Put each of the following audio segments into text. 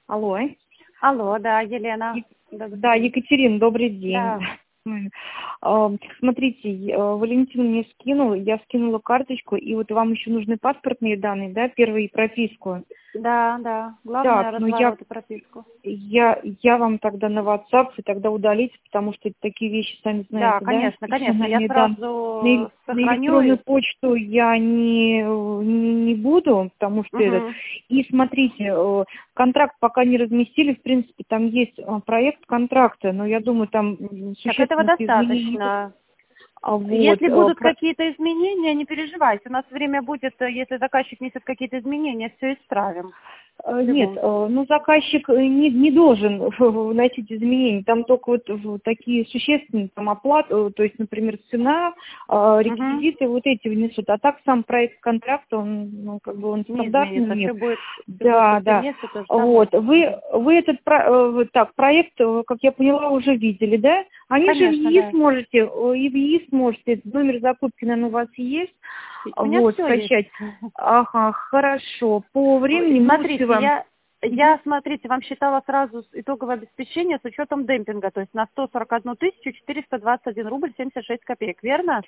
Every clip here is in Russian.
Алло. Алло, да, Елена. Да, Екатерина, добрый день. Да. Смотрите, Валентин мне скинул, я скинула карточку, и вот вам еще нужны паспортные данные, да, первые и прописку. Да. Главное, Так, ну разворот и прописку. я вам тогда на WhatsApp, и тогда удалите, потому что такие вещи, сами знаете, Да, конечно. Я персональные сразу На сохраню электронную их. почту я не буду, потому что Угу. И смотрите, контракт пока не разместили, в принципе, там есть проект контракта, но я думаю, там Так этого существенных изменений нет. достаточно. Вот, Если будут какие-то изменения, не переживайте. У нас время будет, если заказчик несет какие-то изменения, все исправим. В Нет, любом случае. ну заказчик не должен вносить изменения, там только вот такие существенные, там оплата, то есть, например, цена, Угу. реквизиты, вот эти внесут, а так сам проект контракта, он, ну, как бы он Не стандартный у изменится. них. Все будет Да, да. повсеместно, то же самое. Вот, вы этот проект, как я поняла, уже видели, да? Они же в Конечно, ЕИС да. можете, и в ЕИС можете, номер закупки, наверное, у вас есть, У меня вот, все есть. скачать. Ага, хорошо. По времени мы лучше Смотрите, вам. смотрите, вам считала сразу итоговое обеспечение с учетом демпинга, то есть на 141 421 рубль 76 копеек, верно?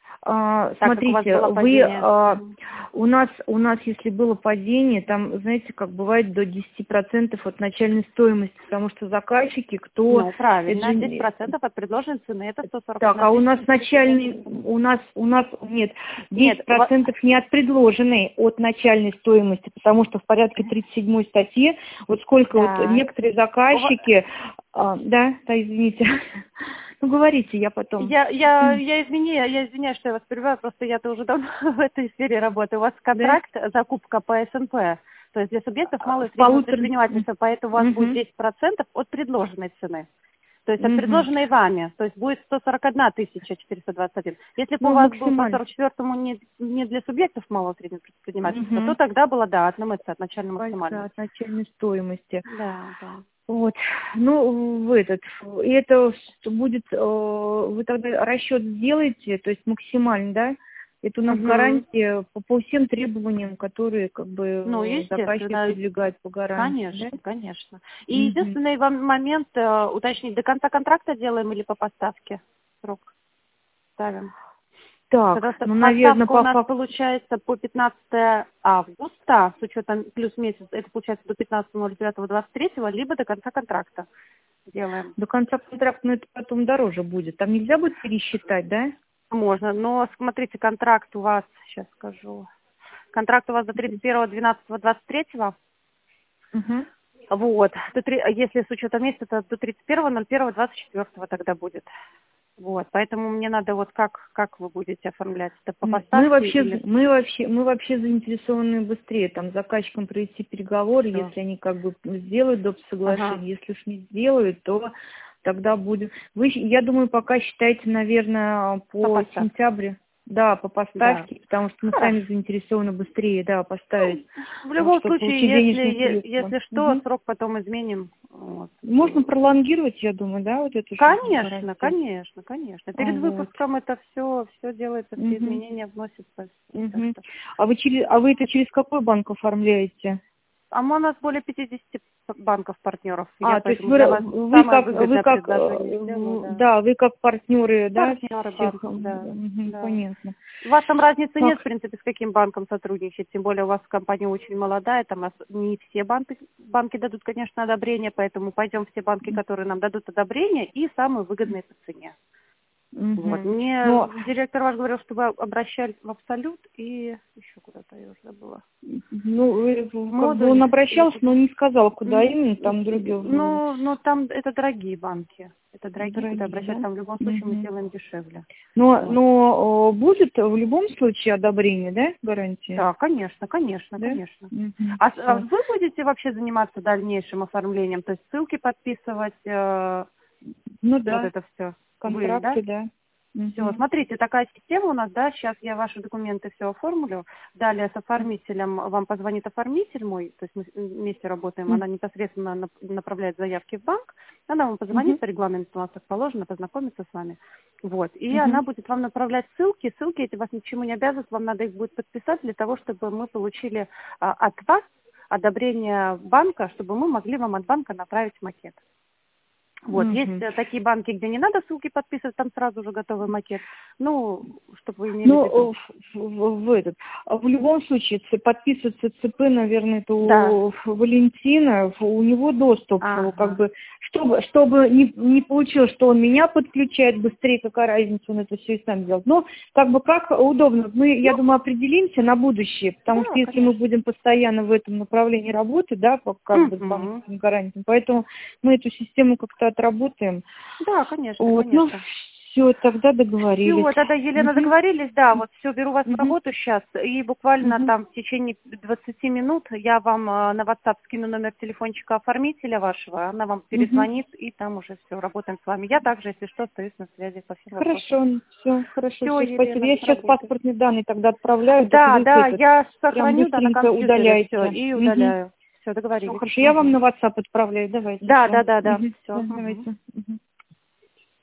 Так как у вас Смотрите, было падение. у нас, если было падение, там, знаете, как бывает до 10% от начальной стоимости, потому что заказчики, кто... Ну, это правильно, же 10% от предложенной цены, это Так, 141 а у нас начальный, 421. нет, Нет, 10% не от предложенной, от начальной стоимости, потому что в порядке 37 статьи, вот сколько вот так. некоторые заказчики, да, извините, ну говорите, я потом. Я извиняюсь, что я вас перебиваю, просто я-то уже давно в этой сфере работаю. У вас Да? контракт, закупка по СНП, то есть для субъектов малого и В среднего полутора... предпринимательства, поэтому у вас будет Мгм. 10% от предложенной цены. То есть от Мгм. предложенной вами, то есть будет 141 421. Если бы у Ну, вас был по максимально. 44-му не для субъектов малого и среднего предпринимательства, то Мгм. тогда было, да, от НМЦ, от начально-максимально. От начальной стоимости. Да. Вот, ну, и это будет, вы тогда расчет сделаете, то есть максимально, да? Это у нас Мгм. гарантия по всем требованиям, которые, как бы, Ну, заказчик естественно, выдвигает по гарантии, да? конечно. И Мгм. единственный вам момент уточнить, до конца контракта делаем или по поставке срок ставим? Потому Так, что ну, наверное, поставка у по нас факту получается по 15 августа, с учетом плюс месяц, это получается до 15.09.23, либо до конца контракта делаем. до конца контракта, но это потом дороже будет. Там нельзя будет пересчитать, да? Можно, но смотрите, контракт у вас, сейчас скажу, контракт у вас до 31.12.23. Угу. Вот. Если с учетом месяца, то до 31.01.24 тогда будет. Вот. Поэтому мне надо вот как вы будете оформлять это по Мы поставке вообще, или мы вообще заинтересованы быстрее там с заказчиком провести переговоры, все? если они как бы сделают доп. Ага. Соглашение, если уж не сделают, то тогда будем. Я думаю, пока считайте, наверное, По по поставке. сентябрю, да, по Да. поставке, потому что мы Хорошо. сами заинтересованы быстрее, да, поставить, В любом чтобы случае, получить денежные средства. если что, Мгм. срок потом изменим. Вот. Можно пролонгировать, я думаю, да, вот эту же Конечно. гарантию. Перед Вот. выпуском это все делается, все Мгм. изменения вносятся. Так Мгм. что. А вы это через какой банк оформляете? А у нас более 50 банков-партнеров. Я То есть поэтому для вас самое вы выгодное предложение сделаю, да. да, вы как партнеры, да, Партнеры всех, банков, да. Да. понятно. У вас там разницы нет, в Так, принципе, с каким банком сотрудничать, тем более у вас компания очень молодая, там не все банки дадут, конечно, одобрение, поэтому пойдем в те банки, которые нам дадут одобрение и самые выгодные по цене. Вот. мгм. Мне Но, директор ваш говорил, что вы обращались в Абсолют и еще куда-то, я уже забыла. ну, как бы он Модуль или обращался, но куда? не сказал, куда именно, там другие, Ну, там это дорогие банки. Это дорогие, куда дорогие, обращаться, да? там в любом случае мы Мгм. сделаем дешевле. Вот. Но будет в любом случае одобрение, да, гарантии, Да, конечно. да? Мгм. А Все. вы будете вообще заниматься дальнейшим оформлением, то есть ссылки подписывать, Ну вот да, это все? Вы, да? контракты, да. Все, Мгм. смотрите, такая система у нас, да, сейчас я ваши документы все оформлю, далее с оформителем, вам позвонит оформитель мой, то есть мы вместе работаем, она непосредственно направляет заявки в банк, она вам позвонит, Мгм. по регламенту у нас так положено, познакомиться с вами, вот, и Мгм. она будет вам направлять ссылки эти вас ни к чему не обязывают, вам надо их будет подписать для того, чтобы мы получили от вас одобрение банка, чтобы мы могли вам от банка направить макет. Вот, есть такие банки, где не надо ссылки подписывать, там сразу же готовый макет. Ну, чтобы вы имели в виду. В любом случае, подписываться ЦП, наверное, это у Валентина, у него доступ, как бы, чтобы не получилось, что он меня подключает быстрее, какая разница, он это все и сам делает. Но, как бы, как удобно, мы, я думаю, определимся на будущее, потому что если мы будем постоянно в этом направлении работать, да, как бы с банковским гарантиям, поэтому мы эту систему как-то отработаем. Да, конечно, вот, конечно. Ну, все, тогда договорились. Все, тогда, Елена, договорились, да, вот все, беру вас в работу сейчас, и буквально там в течение 20 минут я вам на WhatsApp скину номер телефончика оформителя вашего, она вам перезвонит, и там уже все, работаем с вами. Я также, если что, остаюсь на связи по всем вопросам. Хорошо, все, спасибо. Я сейчас паспортные данные тогда отправляю. Да, я сохраню на компьютере удаляйте. все и удаляю. Все, договорились. Хорошо, я вам на WhatsApp отправляю, давайте. Да, все. Давайте.